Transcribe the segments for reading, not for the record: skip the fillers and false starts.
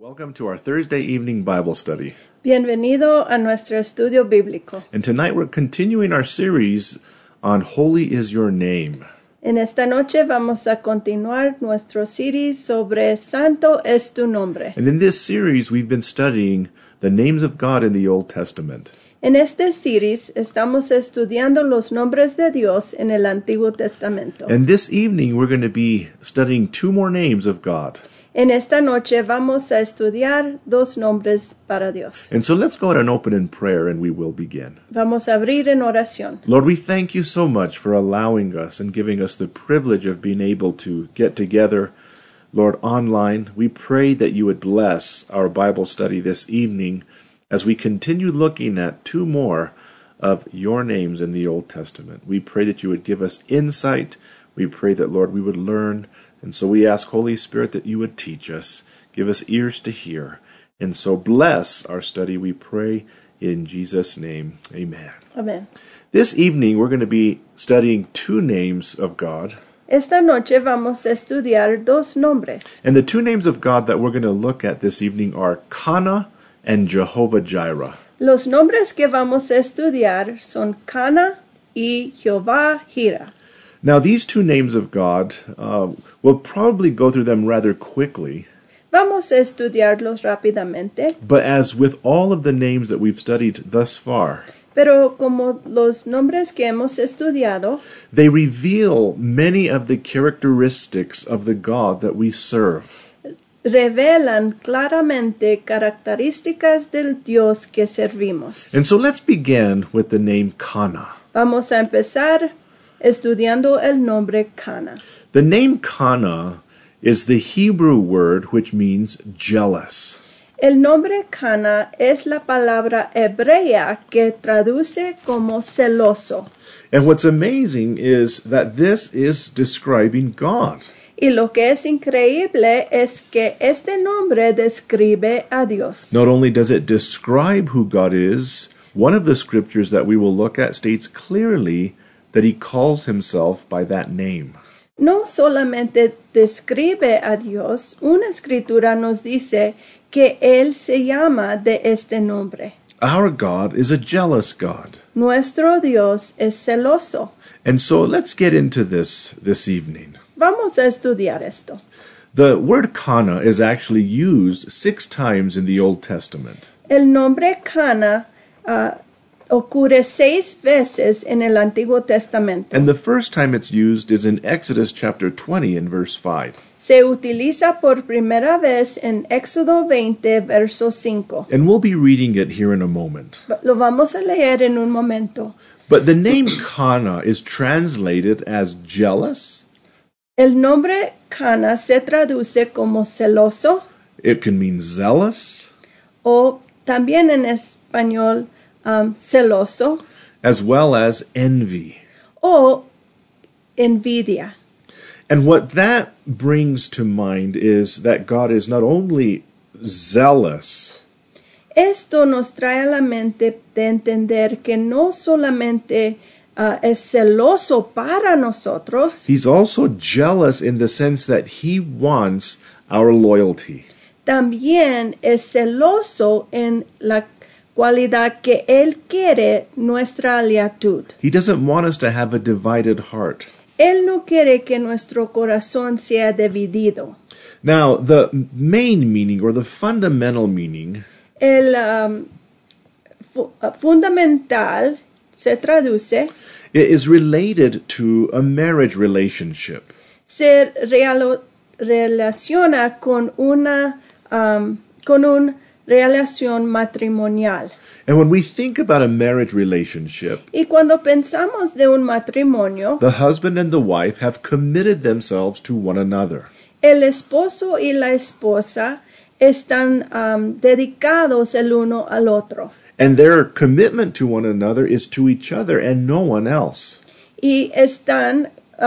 Welcome to our Thursday evening Bible study. Bienvenido a nuestro estudio bíblico. And tonight we're continuing our series on Holy is Your Name. En esta noche vamos a continuar nuestro series sobre Santo es tu nombre. And in this series we've been studying the names of God in the Old Testament. En este series estamos estudiando los nombres de Dios en el Antiguo Testamento. And this evening we're going to be studying two more names of God. En esta noche vamos a estudiar dos nombres para Dios. And so let's go ahead and open in prayer and we will begin. Vamos a abrir en oración. Lord, we thank you so much for allowing us and giving us the privilege of being able to get together, Lord, online. We pray that you would bless our Bible study this evening as we continue looking at two more of your names in the Old Testament. We pray that you would give us insight. We pray that, Lord, we would learn. And so we ask, Holy Spirit, that you would teach us, give us ears to hear. And so bless our study, we pray, in Jesus' name. Amen. Amén. This evening, we're going to be studying two names of God. Esta noche vamos a estudiar dos nombres. And the two names of God that we're going to look at this evening are Kana and Jehovah Jireh. Los nombres que vamos a estudiar son Cana y Jehová Jireh. Now, these two names of God, we'll probably go through them rather quickly. Vamos a estudiarlos rápidamente. But as with all of the names that we've studied thus far, Pero como los nombres que hemos estudiado, they reveal many of the characteristics of the God that we serve. revelan claramente características del Dios que servimos. And so let's begin with the name Kana. Vamos a empezar estudiando el nombre Cana. The name Kana is the Hebrew word which means jealous. El nombre Cana es la palabra hebrea que traduce como celoso. And what's amazing is that this is describing God. Y lo que es increíble es que este nombre describe a Dios. Not only does it describe who God is, one of the scriptures that we will look at states clearly that he calls himself by that name. No solamente describe a Dios, una escritura nos dice que Él se llama de este nombre. Our God is a jealous God. Nuestro Dios es celoso. And so let's get into this evening. Vamos a estudiar esto. The word Kana is actually used 6 times in the Old Testament. El nombre Cana ocurre 6 veces en el Antiguo Testamento. And the first time it's used is in Exodus chapter 20 and verse 5. Se utiliza por primera vez en Éxodo 20, verso 5. And we'll be reading it here in a moment. Lo vamos a leer en un momento. But the name Kana is translated as jealous. El nombre Cana se traduce como celoso It can mean zealous, o también en español celoso as well as envy. o envidia. And what that brings to mind is that God is not only zealous, Esto nos trae a la mente de entender que no solamente es celoso para nosotros, he's also jealous in the sense that he wants our loyalty. también es celoso en la cualidad que Él quiere nuestra lealtad. He doesn't want us to have a divided heart. Él no quiere que nuestro corazón sea dividido. Now, the main meaning or the fundamental meaning El fundamental se traduce, is related to a marriage relationship. se relaciona con una relación matrimonial. And when we think about a marriage relationship, Y cuando pensamos de un matrimonio, the husband and the wife have committed themselves to one another. el esposo y la esposa están dedicados el uno al otro. And their commitment to one another is to each other and no one else. Y están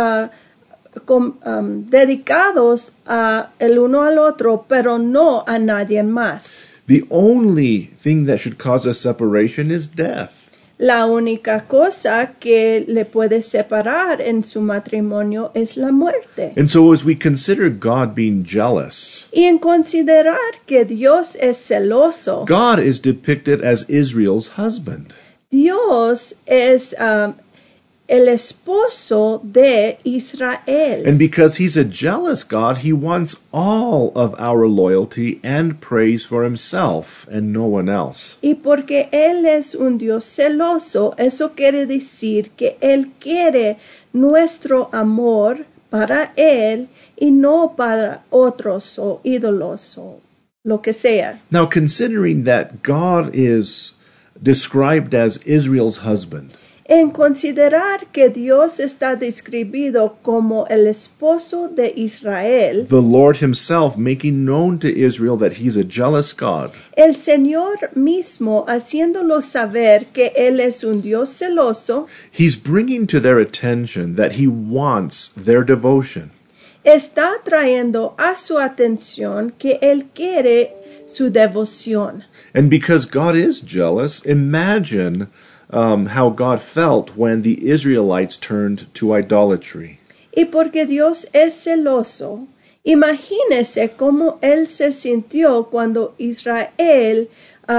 dedicados el uno al otro, pero no a nadie más. The only thing that should cause a separation is death. La única cosa que le puede separar en su matrimonio es la muerte. And so as we consider God being jealous, Y en considerar que Dios es celoso, God is depicted as Israel's husband. Dios es el esposo de Israel. And because he's a jealous God, he wants all of our loyalty and praise for himself and no one else. Y porque Él es un Dios celoso, eso quiere decir que Él quiere nuestro amor para Él y no para otros o ídolos o lo que sea. Now, considering that God is described as Israel's husband, En considerar que Dios está describido como el esposo de Israel, the Lord himself making known to Israel that he's a jealous God, el Señor mismo haciéndolo saber que Él es un Dios celoso, he's bringing to their attention that he wants their devotion. está trayendo a su atención que Él quiere su devoción. And because God is jealous, imagine how God felt when the Israelites turned to idolatry. Y porque Dios es celoso, imagínese cómo Él se sintió cuando Israel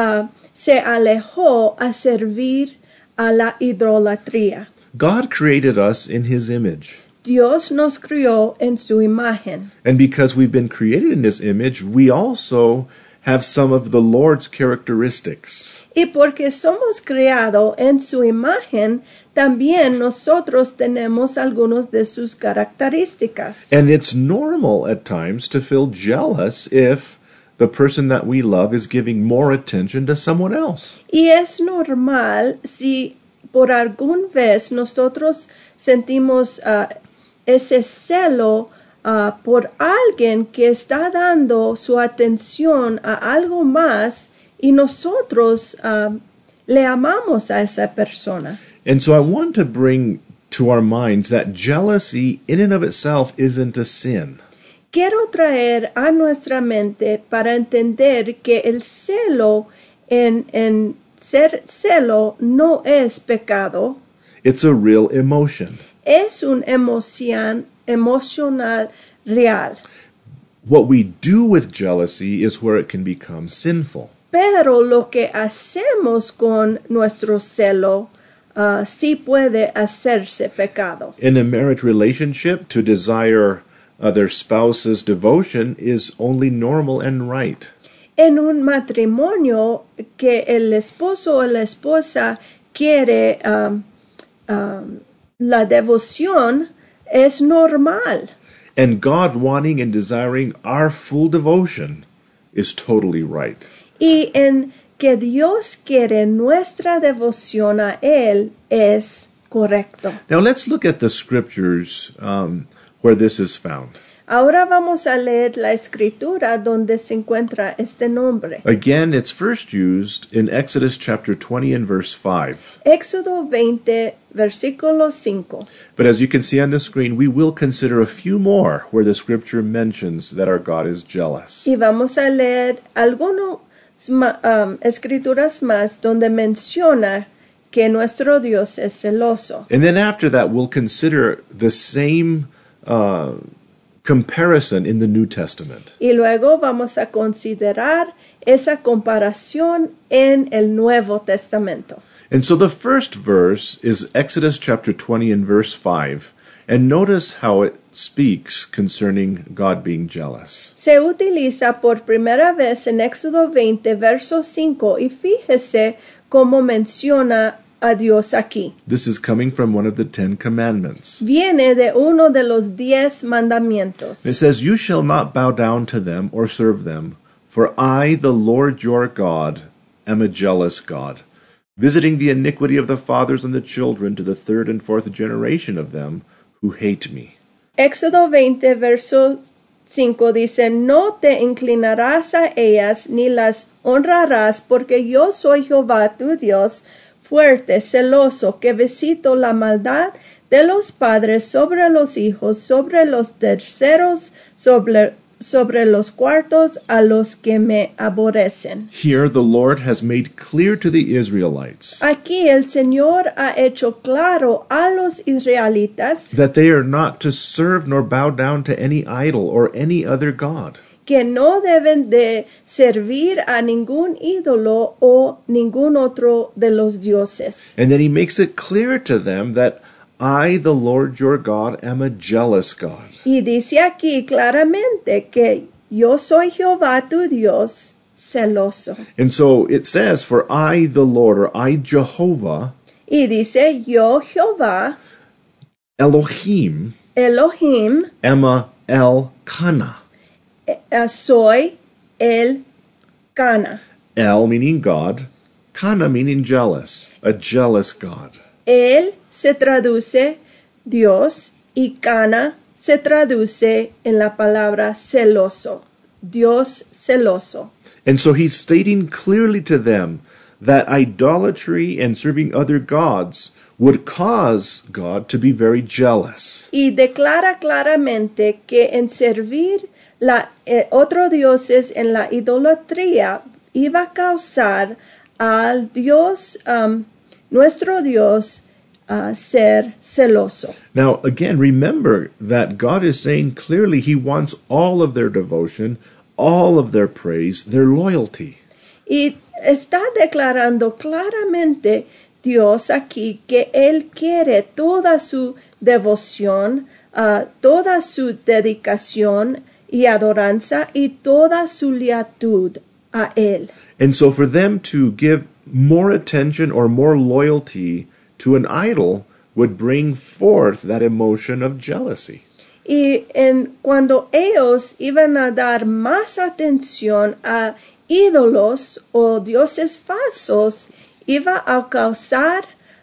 se alejó a servir a la idolatría. God created us in his image. Dios nos crió en su imagen. And because we've been created in his image, we also have some of the Lord's characteristics. Y porque somos creados en su imagen, también nosotros tenemos algunos de sus características. And it's normal at times to feel jealous if the person that we love is giving more attention to someone else. Y es normal si por algún vez nosotros sentimos ese celo por alguien que está dando su atención a algo más y nosotros le amamos a esa persona. And so I want to bring to our minds that jealousy in and of itself isn't a sin. Quiero traer a nuestra mente para entender que el celo en ser celo no es pecado, It's a real emotion. es una emocional real. What we do with jealousy is where it can become sinful. Pero lo que hacemos con nuestro celo sí puede hacerse pecado. In a marriage relationship, to desire their spouse's devotion is only normal and right. En un matrimonio que el esposo o la esposa quiere la devoción es normal. And God wanting and desiring our full devotion is totally right. Y en que Dios quiere nuestra devoción a Él es correcto. Now let's look at the scriptures where this is found. Ahora vamos a leer la escritura donde se encuentra este nombre. Again, it's first used in Exodus chapter 20 and verse 5. Éxodo 20, versículo 5. But as you can see on the screen, we will consider a few more where the scripture mentions that our God is jealous. Y vamos a leer algunas escrituras más donde menciona que nuestro Dios es celoso. And then after that, we'll consider the same comparison in the New Testament. Y luego vamos a considerar esa comparación en el Nuevo Testamento. And so the first verse is Exodus chapter 20 and verse 5. And notice how it speaks concerning God being jealous. Se utiliza por primera vez en Éxodo 20, verso 5, y fíjese cómo menciona a Dios aquí. This is coming from one of the 10 commandments. Viene de uno de los 10 mandamientos. It says, "You shall not bow down to them or serve them, for I, the Lord your God, am a jealous God, visiting the iniquity of the fathers and the children to the third and fourth generation of them who hate me." Éxodo 20, verso 5 dice, no te inclinarás a ellas ni las honrarás, porque yo soy Jehová tu Dios, fuerte, celoso, que visito la maldad de los padres sobre los hijos, sobre los terceros, sobre sobre los cuartos a los que me aborrecen. Here the Lord has made clear to the Israelites Aquí el Señor ha hecho claro a los israelitas that they are not to serve nor bow down to any idol or any other god. que no deben de servir a ningún ídolo o ningún otro de los dioses. And then he makes it clear to them that I, the Lord your God, am a jealous God. Y dice aquí claramente que yo soy Jehová tu Dios celoso. And so it says, for I, the Lord, or I, Jehovah, Y dice yo Jehová, Elohim, Elohim, am a Elkanah. soy el Cana. El meaning God, Kana meaning jealous, a jealous God. Él se traduce Dios y Cana se traduce en la palabra celoso. Dios celoso. And so he's stating clearly to them that idolatry and serving other gods would cause God to be very jealous. Y declara claramente que en servir otros dioses en la idolatría iba a causar al Dios, nuestro Dios, ser celoso. Now, again, remember that God is saying clearly he wants all of their devotion, all of their praise, their loyalty. Y está declarando claramente Dios aquí que Él quiere toda su devoción, toda su dedicación y adoranza y toda su lealtad a Él. And so for them to give more attention or more loyalty to an idol would bring forth that emotion of jealousy. Y cuando ellos iban a dar más atención a ídolos o dioses falsos, iba a causar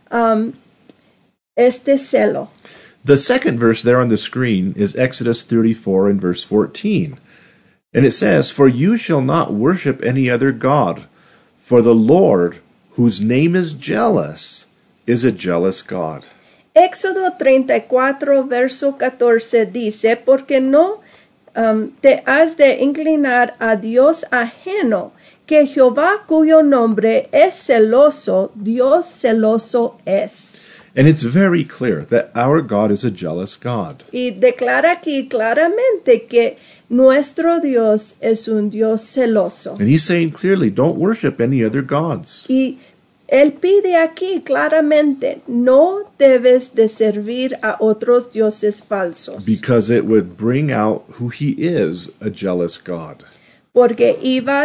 este celo. The second verse there on the screen is Exodus 34 and verse 14. And it says, for you shall not worship any other god, for the Lord, whose name is jealous, is a jealous God. Éxodo 34, verso 14 dice, porque no te has de inclinar a Dios ajeno, que Jehová cuyo nombre es celoso, Dios celoso es. And it's very clear that our God is a jealous God. Y declara aquí claramente que nuestro Dios es un Dios celoso. And he's saying clearly, don't worship any other gods. Y Él pide aquí claramente, no debes de servir a otros dioses falsos. Because it would bring out who he is, a jealous God. Porque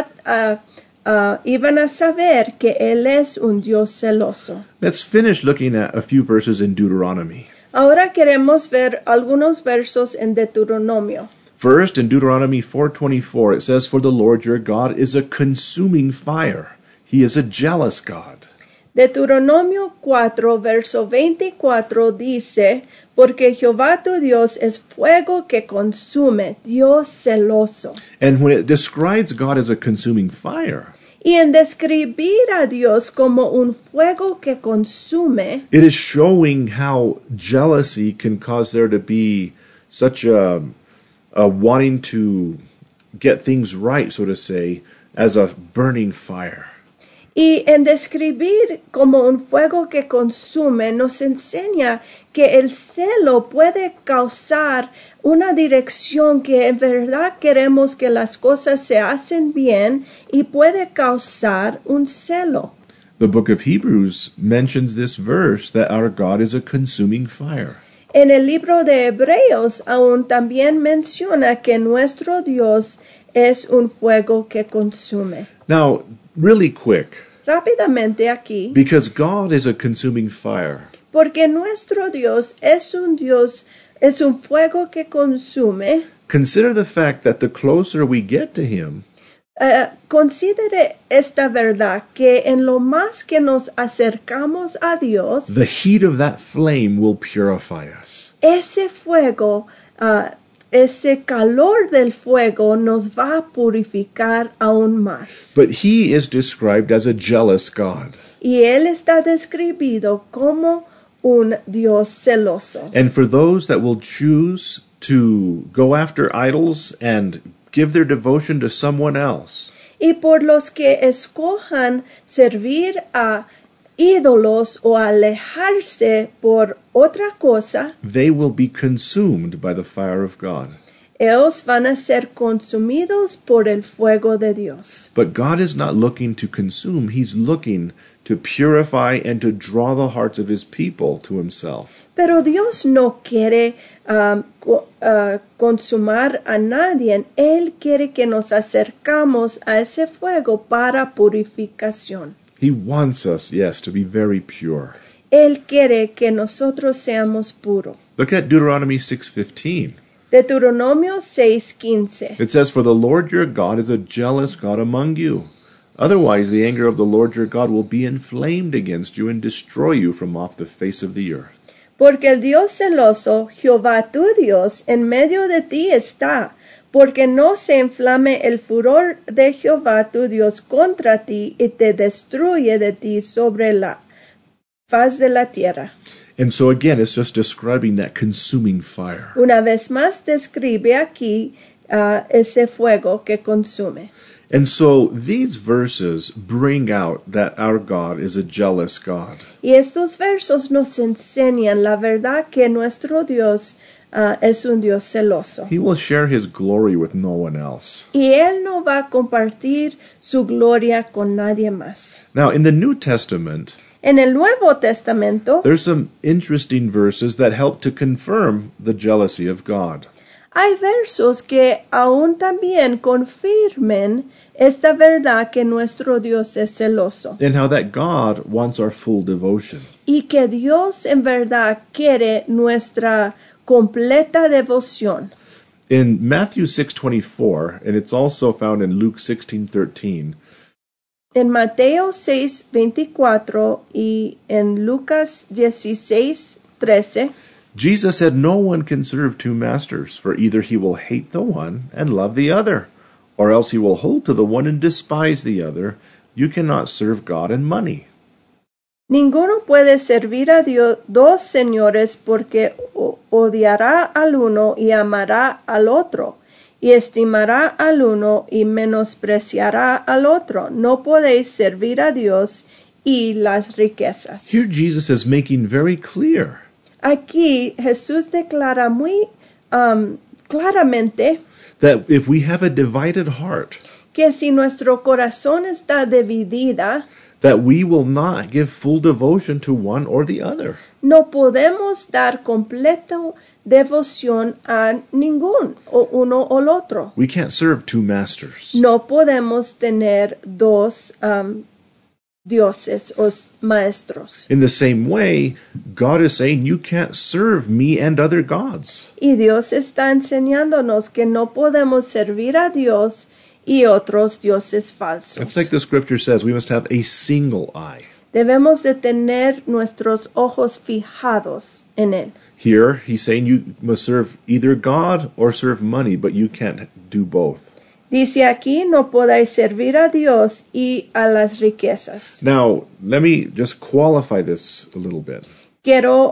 iban a saber que Él es un Dios celoso. Let's finish looking at a few verses in Deuteronomy. Ahora queremos ver algunos versos en Deuteronomio. First, in Deuteronomy 4:24, it says, for the Lord your God is a consuming fire. He is a jealous God. Deuteronomio 4, verso 24 dice, porque Jehová tu Dios es fuego que consume, Dios celoso. And when it describes God as a consuming fire, Y en describir a Dios como un fuego que consume, it is showing how jealousy can cause there to be such a wanting to get things right, so to say, as a burning fire. y en describir como un fuego que consume, nos enseña que el celo puede causar una dirección que en verdad queremos que las cosas se hacen bien y puede causar un celo. The book of Hebrews mentions this verse that our God is a consuming fire. En el libro de Hebreos aún también menciona que nuestro Dios es un fuego que consume. Now, really quick, Rápidamente aquí, because God is a consuming fire, porque nuestro Dios, es un fuego que consume, consider the fact that the closer we get to him, considere esta verdad que en lo más que nos acercamos a Dios, the heat of that flame will purify us. ese fuego, ese calor del fuego nos va a purificar aún más. But he is described as a jealous God. Y Él está describido como un Dios celoso. And for those that will choose to go after idols and give their devotion to someone else, Y por los que escojan servir a ídolos o alejarse por otra cosa, they will be consumed by the fire of God. ellos van a ser consumidos por el fuego de Dios. But God is not looking to consume. He's looking to purify and to draw the hearts of his people to himself. Pero Dios no quiere consumar a nadie. Él quiere que nos acercamos a ese fuego para purificación. He wants us, yes, to be very pure. Él quiere que nosotros seamos puros. Look at Deuteronomy 6:15. Deuteronomio 6:15. It says, "For the Lord your God is a jealous God among you. Otherwise the anger of the Lord your God will be inflamed against you and destroy you from off the face of the earth." Porque el Dios celoso, Jehová tu Dios, en medio de ti está, porque no se inflame el furor de Jehová tu Dios contra ti y te destruye de ti sobre la faz de la tierra. And so again, it's just describing that consuming fire. Una vez más describe aquí ese fuego que consume. And so these verses bring out that our God is a jealous God. Y estos versos nos enseñan la verdad que nuestro Dios es un Dios celoso. He will share his glory with no one else. Y Él no va a compartir su gloria con nadie más. Now, in the New Testament, En el Nuevo Testamento there's some interesting verses that help to confirm the jealousy of God. hay versos que aún también confirmen esta verdad que nuestro Dios es celoso And how that God wants our full devotion. y que Dios en verdad quiere nuestra completa devoción. In Matthew 6:24, and it's also found in Luke 16:13, En Mateo 6:24 y en Lucas 16:13, Jesus said, "No one can serve two masters, for either he will hate the one and love the other, or else he will hold to the one and despise the other. You cannot serve God and money." ninguno puede servir a Dios dos señores porque odiará al uno y amará al otro, y estimará al uno y menospreciará al otro. No podéis servir a Dios y las riquezas. Here Jesus is making very clear Aquí Jesús declara muy claramente that if we have a divided heart, que si nuestro corazón está dividida, that we will not give full devotion to one or the other. no podemos dar completa devoción a ningún, o uno o el otro. We can't serve two masters. No podemos tener dos dioses o maestros. In the same way, God is saying you can't serve me and other gods. Y Dios está enseñándonos que no podemos servir a Dios y otros dioses falsos. It's like the scripture says, we must have a single eye. Debemos de tener nuestros ojos fijados en Él. Here, he's saying you must serve either God or serve money, but you can't do both. Dice aquí, no podáis servir a Dios y a las riquezas. Now, let me just qualify this a little bit. Quiero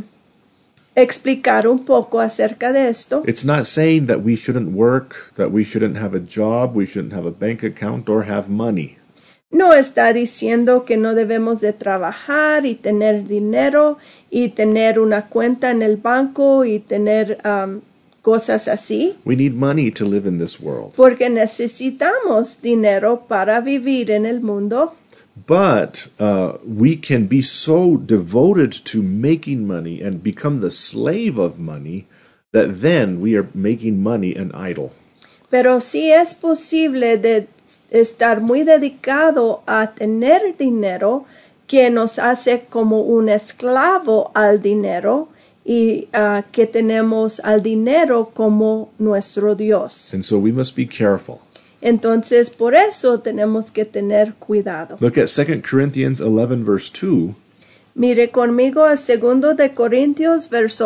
explicar un poco acerca de esto. It's not saying that we shouldn't work, that we shouldn't have a job, we shouldn't have a bank account or have money. No está diciendo que no debemos de trabajar y tener dinero y tener una cuenta en el banco y tener cosas así, We need money to live in this world. porque necesitamos dinero para vivir en el mundo. But we can be so devoted to making money and become the slave of money that then we are making money an idol. Pero sí es posible de estar muy dedicado a tener dinero que nos hace como un esclavo al dinero y que tenemos al dinero como nuestro Dios. And so we must be careful. Entonces, por eso tenemos que tener cuidado. Look at 2 Corinthians 11 verse 2. Mire conmigo a 2 de Corintios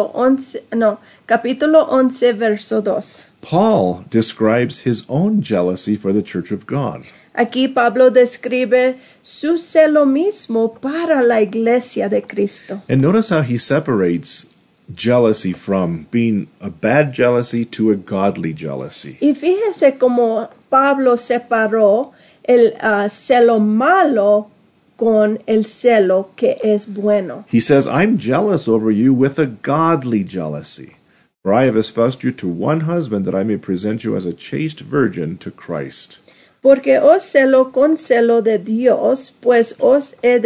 capítulo 11 verso 2. Paul describes his own jealousy for the church of God. Aquí Pablo describe su celo mismo para la iglesia de Cristo. And notice how he separates jealousy from being a bad jealousy to a godly jealousy. Y fíjese cómo Pablo separó el celo malo con el celo que es bueno. He says, I'm jealous over you with a godly jealousy. For I have espoused you to one husband, that I may present you as a chaste virgin to Christ. Porque os celo con celo de Dios, pues os he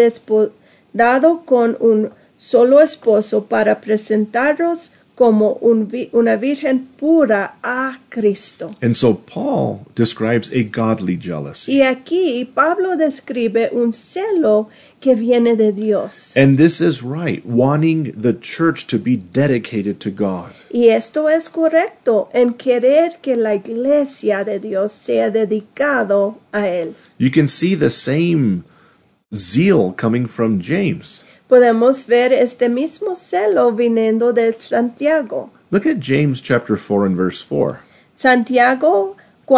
dado con un solo esposo para presentaros como una virgen pura a Cristo. And so Paul describes a godly jealousy. Y aquí Pablo describe un celo que viene de Dios. And this is right, wanting the church to be dedicated to God. Y esto es correcto en querer que la iglesia de Dios sea dedicado a Él. You can see the same zeal coming from James. Podemos ver este mismo celo viniendo de Santiago. Look at James chapter 4 and verse 4. Santiago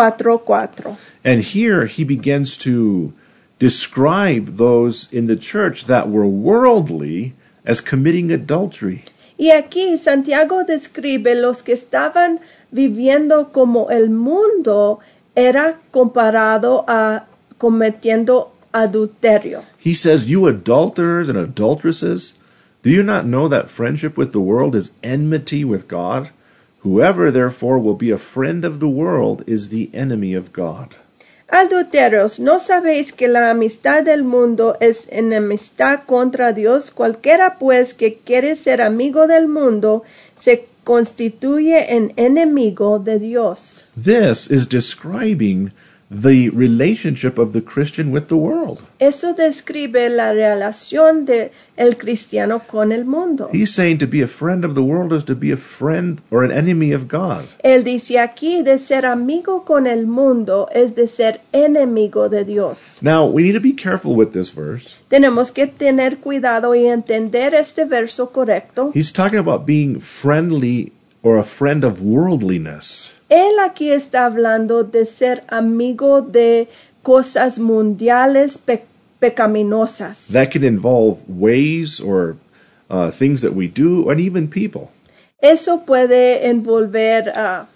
4:4. And here he begins to describe those in the church that were worldly as committing adultery. Y aquí Santiago describe los que estaban viviendo como el mundo era comparado a cometiendo adulterio. He says, you adulterers and adulteresses, do you not know that friendship with the world is enmity with God? Whoever therefore will be a friend of the world is the enemy of God. Adulteros, ¿no sabéis que la amistad del mundo es enemistad contra Dios? Cualquiera pues que quiere ser amigo del mundo se constituye en enemigo de Dios. This is describing the relationship of the Christian with the world. Eso describe la relación de el cristiano con el mundo. He's saying to be a friend of the world is to be a friend or an enemy of God. Él dice aquí de ser amigo con el mundo es de ser enemigo de Dios. Now, we need to be careful with this verse. Tenemos que tener cuidado y entender este verso correcto. He's talking about being friendly or a friend of worldliness. Él aquí está hablando de ser amigo de cosas mundiales pecaminosas. That can involve ways or things that we do, and even people. Eso puede envolver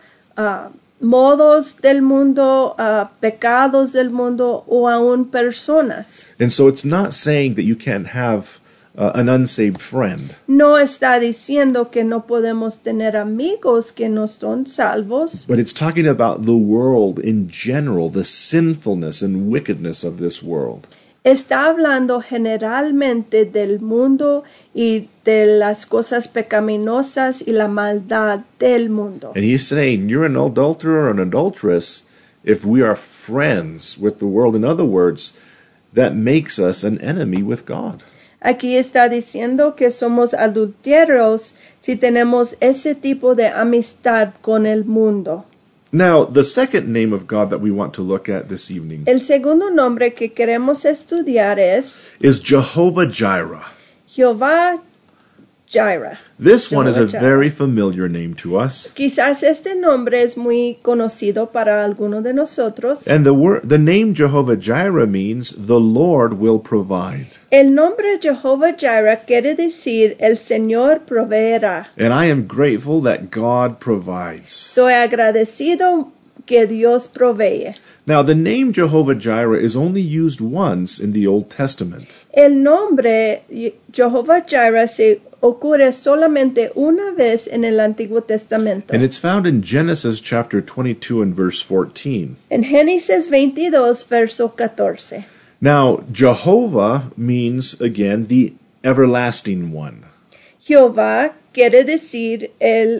modos del mundo, pecados del mundo o aún personas. And so it's not saying that you can't have an unsaved friend. No está diciendo que no podemos tener amigos que no son salvos. But it's talking about the world in general, the sinfulness and wickedness of this world. Está hablando generalmente del mundo y de las cosas pecaminosas y la maldad del mundo. And he's saying, you're an adulterer or an adulteress if we are friends with the world. In other words, that makes us an enemy with God. Aquí está diciendo que somos adúlteros si tenemos ese tipo de amistad con el mundo. Now, the second name of God that we want to look at this evening El segundo nombre que queremos estudiar es is Jehovah Jireh. Jehová Jireh. This one is a Jehovah very familiar name to us. Quizás este nombre es muy conocido para algunos de nosotros. And the name Jehovah Jireh means the Lord will provide. El nombre Jehovah Jireh quiere decir el Señor proveerá. And I am grateful that God provides. Soy agradecido que Dios provee. Now, the name Jehovah Jireh is only used once in the Old Testament. El nombre Jehovah Jireh se ocurre solamente una vez en el Antiguo Testamento. And it's found in Genesis chapter 22 and verse 14. En Génesis 22, verso 14. Now, Jehovah means, again, the everlasting one. Jehová quiere decir el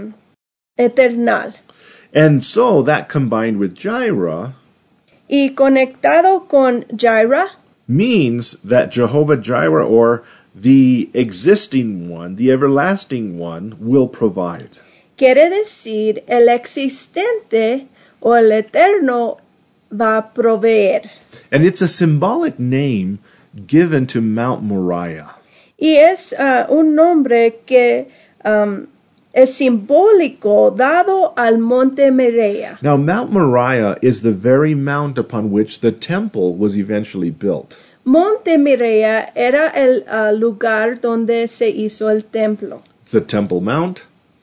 eternal. And so that combined with Jireh Y conectado con Jireh means that Jehovah Jireh, or the existing one, the everlasting one, will provide. quiere decir el existente o el eterno va a proveer. And it's a symbolic name given to Mount Moriah. Y es un nombre que es simbólico dado al monte Moriah. Now, Mount Moriah is the very mount upon which the temple was eventually built. Monte Moriah era el lugar donde se hizo el templo. It's the Temple Mount.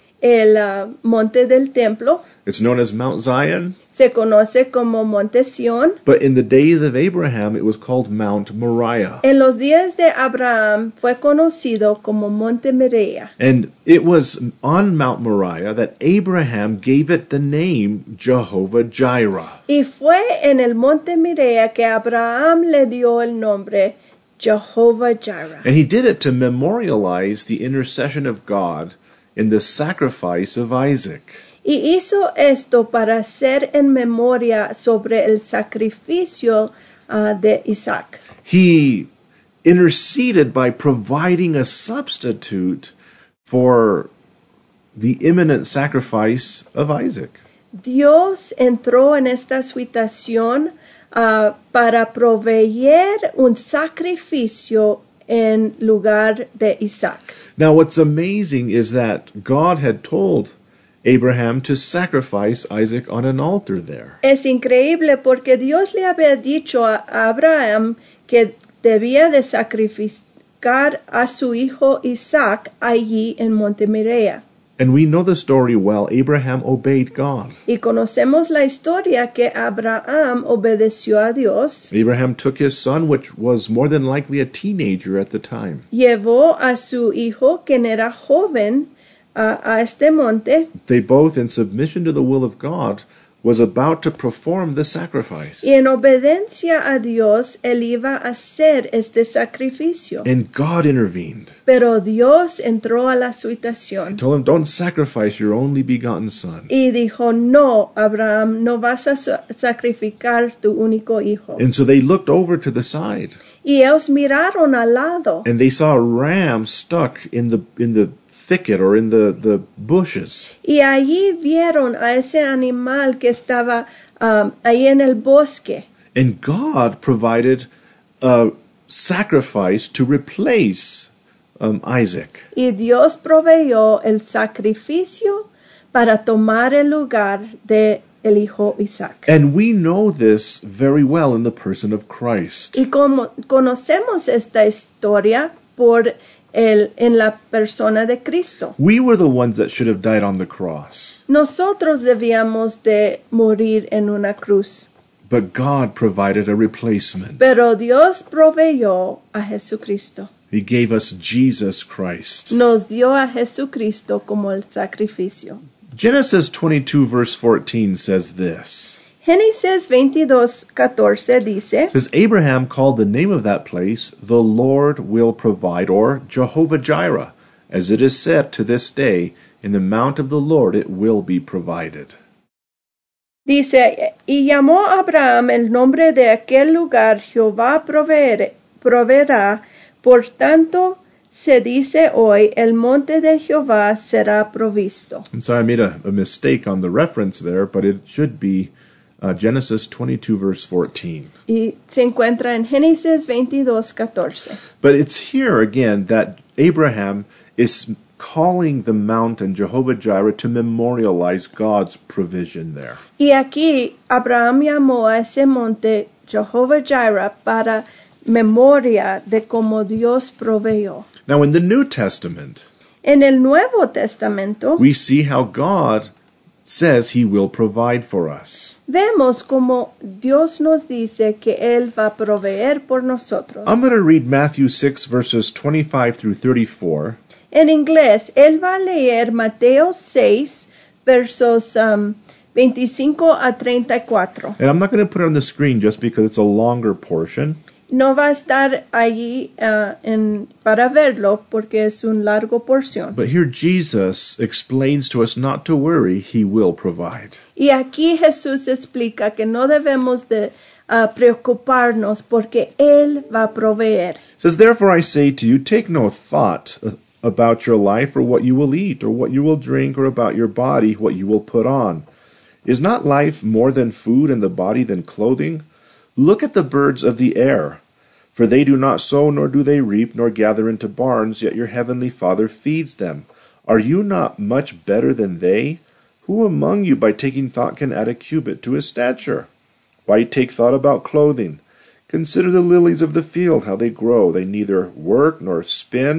El monte del templo It's known as Mount Zion. se conoce como Monte Sión. But in the days of Abraham, it was called Mount Moriah. En los días de Abraham fue conocido como Monte Moriah. And it was on Mount Moriah that Abraham gave it the name Jehovah Jireh. Y fue en el Monte Moriah que Abraham le dio el nombre Jehovah Jireh. And he did it to memorialize the intercession of God in the sacrifice of Isaac. Y hizo esto para hacer en memoria sobre el sacrificio de Isaac. He interceded by providing a substitute for the imminent sacrifice of Isaac. Dios entró en esta situación para proveer un sacrificio en lugar de Isaac. Now, what's amazing is that God had told Abraham to sacrifice Isaac on an altar there. Es increíble porque Dios le había dicho a Abraham que debía de sacrificar a su hijo Isaac allí en Monte Moriah. And we know the story well. Abraham obeyed God. Y conocemos la historia que Abraham obedeció a Dios. Abraham took his son, which was more than likely a teenager at the time. Llevó a su hijo, quien era joven, a este monte. They both, in submission to the will of God, was about to perform the sacrifice. Y en obediencia a Dios, él iba a hacer este sacrificio. And God intervened. Pero Dios entró a la situación. He told him, don't sacrifice your only begotten son. Y dijo, no, Abraham, no vas a sacrificar tu único hijo. And so they looked over to the side. Y ellos miraron al lado. And they saw a ram stuck in the thicket or in the bushes. Y allí vieron a ese animal que estaba ahí en el bosque. And God provided a sacrifice to replace Isaac. Y Dios proveyó el sacrificio para tomar el lugar de el hijo Isaac. And we know this very well in the person of Christ. Y como conocemos esta historia en la persona de Cristo. We were the ones that should have died on the cross. Nosotros debíamos de morir en una cruz. But God provided a replacement. Pero Dios proveyó a Jesucristo. He gave us Jesus Christ. Nos dio a Jesucristo como el sacrificio. Genesis 22 verse 14 says this. Génesis 22:14 dice, It says, Abraham called the name of that place, the Lord will provide, or Jehovah Jireh. As it is said to this day, in the mount of the Lord it will be provided. Dice, y llamó Abraham el nombre de aquel lugar, Jehová proveerá. Por tanto, se dice hoy, el monte de Jehová será provisto. I'm sorry, I made a mistake on the reference there, but it should be Genesis 22 verse 14. Y se encuentra en Génesis 22:14. But it's here again that Abraham is calling the mountain Jehovah Jireh to memorialize God's provision there. Y aquí Abraham llamó a ese monte Jehovah Jireh para memoria de cómo Dios proveyó. Now in the New Testament, En el Nuevo Testamento we see how God says he will provide for us. vemos como Dios nos dice que Él va a proveer por nosotros. I'm going to read Matthew 6 verses 25 through 34. En inglés, Él va a leer Mateo 6, versos 25 a 34. And I'm not going to put it on the screen just because it's a longer portion. No va a estar allí para verlo porque es un largo porción. But here Jesus explains to us not to worry, he will provide. Y aquí Jesús explica que no debemos de preocuparnos porque Él va a proveer. It says, therefore I say to you, take no thought about your life or what you will eat or what you will drink or about your body, what you will put on. Is not life more than food and the body than clothing? Look at the birds of the air, for they do not sow, nor do they reap, nor gather into barns, yet your heavenly Father feeds them. Are you not much better than they? Who among you by taking thought can add a cubit to his stature? Why take thought about clothing? Consider the lilies of the field, how they grow. They neither work nor spin.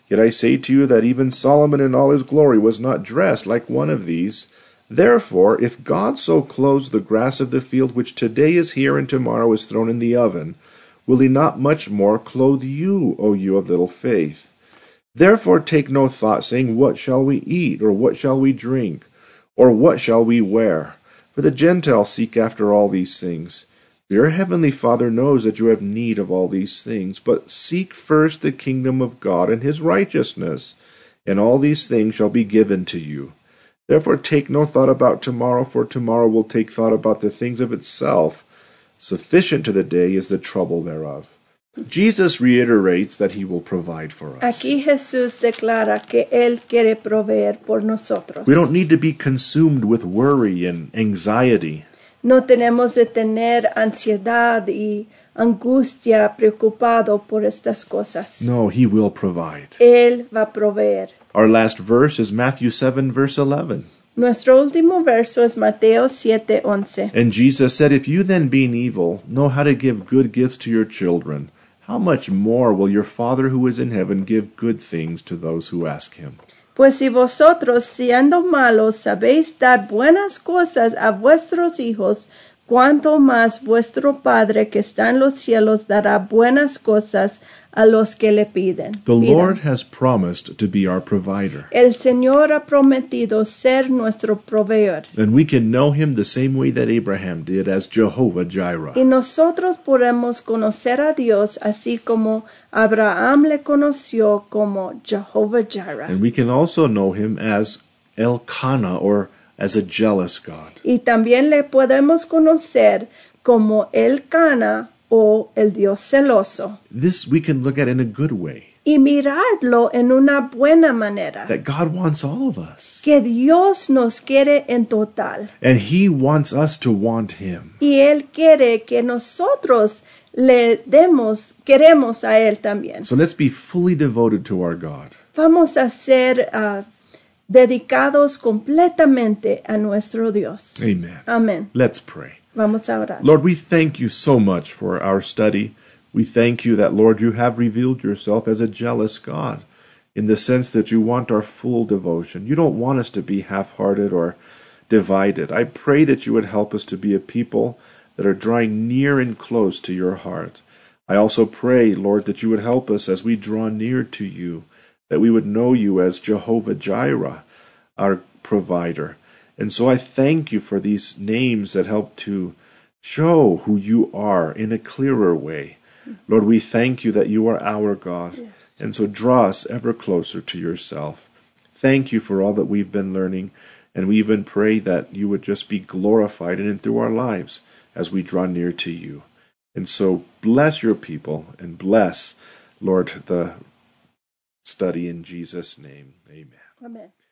Yet I say to you that even Solomon in all his glory was not dressed like one of these. Therefore, if God so clothes the grass of the field, which today is here and tomorrow is thrown in the oven, will he not much more clothe you, O you of little faith? Therefore take no thought, saying, What shall we eat, or what shall we drink, or what shall we wear? For the Gentiles seek after all these things. Your heavenly Father knows that you have need of all these things, but seek first the kingdom of God and his righteousness, and all these things shall be given to you. Therefore take no thought about tomorrow, for tomorrow will take thought about the things of itself. Sufficient to the day is the trouble thereof. Jesus reiterates that he will provide for us. Aquí Jesús declara que Él quiere proveer por nosotros. We don't need to be consumed with worry and anxiety. No tenemos de tener ansiedad y angustia preocupado por estas cosas. No, he will provide. Él va a proveer. Our last verse is Matthew 7, verse 11. Nuestro último verso es Mateo 7:11. And Jesus said, If you then, being evil, know how to give good gifts to your children, how much more will your Father who is in heaven give good things to those who ask him? Pues si vosotros, siendo malos, sabéis dar buenas cosas a vuestros hijos, cuánto más vuestro Padre que está en los cielos dará buenas cosas a los que le piden. The Lord has promised to be our provider. El Señor ha prometido ser nuestro proveedor. And we can know him the same way that Abraham did, as Jehovah Jireh. Y nosotros podemos conocer a Dios así como Abraham le conoció como Jehovah Jireh. And we can also know him as Elkanah, or as a jealous God. Y también le podemos conocer como Elcana o el Dios celoso. This we can look at in a good way, Y mirarlo en una buena manera. that God wants all of us. Que Dios nos quiere en total. And he wants us to want him. Y Él quiere que nosotros le queremos a Él también. So let's be fully devoted to our God. Vamos a ser dedicados completamente a nuestro Dios. Amen. Amén. Let's pray. Vamos a orar. Lord, we thank you so much for our study. We thank you that, Lord, you have revealed yourself as a jealous God, in the sense that you want our full devotion. You don't want us to be half-hearted or divided. I pray that you would help us to be a people that are drawing near and close to your heart. I also pray, Lord, that you would help us as we draw near to you, that we would know you as Jehovah Jireh, our provider. And so I thank you for these names that help to show who you are in a clearer way. Lord, we thank you that you are our God. Yes. And so draw us ever closer to yourself. Thank you for all that we've been learning. And we even pray that you would just be glorified in and through our lives as we draw near to you. And so bless your people and bless, Lord, the study in Jesus' name. Amen. Amén.